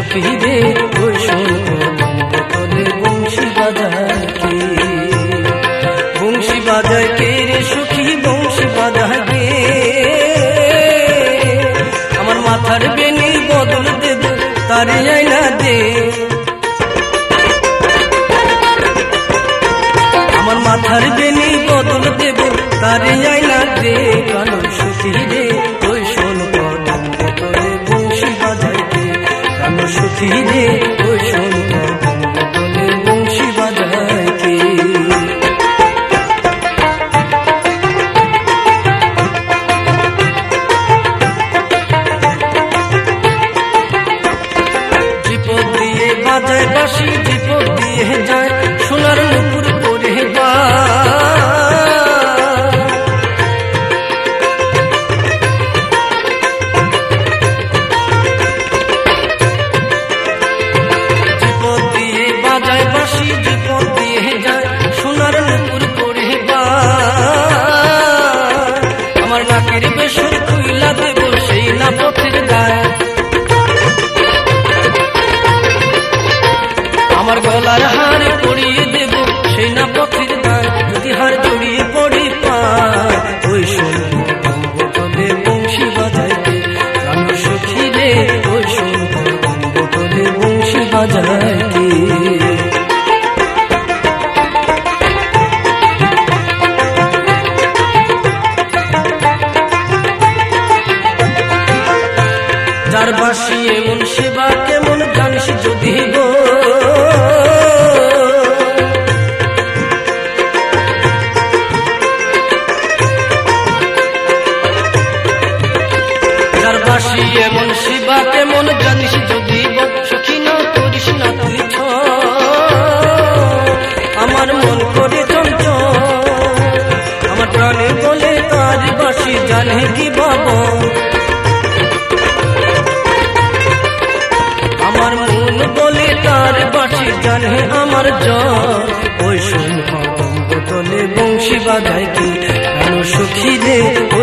সুখী রে ওই শোন বোতলে বংশী বাজায় কে, বংশী বাজায় কে রে সুখী বংশী বাজায় কে, আমার মাথার বেনি বদল দেব তারে আইনা দে, আমার মাথার বেনি বদল দেব তারে আইনা দে, কারণ সুখী রে ওই শোন বোতলে বংশী বাজায় কে, কারণ সুখী রে ওই শোন বোতলে বংশী বাজায় কে। বিপদ দিয়ে বাজায় বাঁশি, বিপদ দিয়ে যায় সোনার নুপুর করে বা, বিপদ দিয়ে বাজায় বাঁশি, বিপদ দিয়ে যায় সোনার নুপুর করে বা, আমার নাকের বেসর খুইলা দেব সেই না পথের গায়ে, আমার গলার হার পরিয়ে দেব সেই না পথের দায়, যদি হার জড়িয়ে পড়ি পায় ওই শোন বোতলে বংশী বাজায় কে, কারণ সুখী রে ওই শোন বোতলে বংশী বাজায় কে। যার বাঁশি এমন সেবা কেমন জানিস যদি গো, যার বাঁশি এমন সেবা কেমন জানিস যদি গো, সখী না করিস না তুই আমার মন করে চঞ্চল, আমার প্রাণে বলে তার বাঁশি জানে কি বাবা, আমার মন বলে তার বাঁশি জানে আমার জ্বর, ওই শোন বোতলে বংশী বাজায় কে, কেন সুখী রে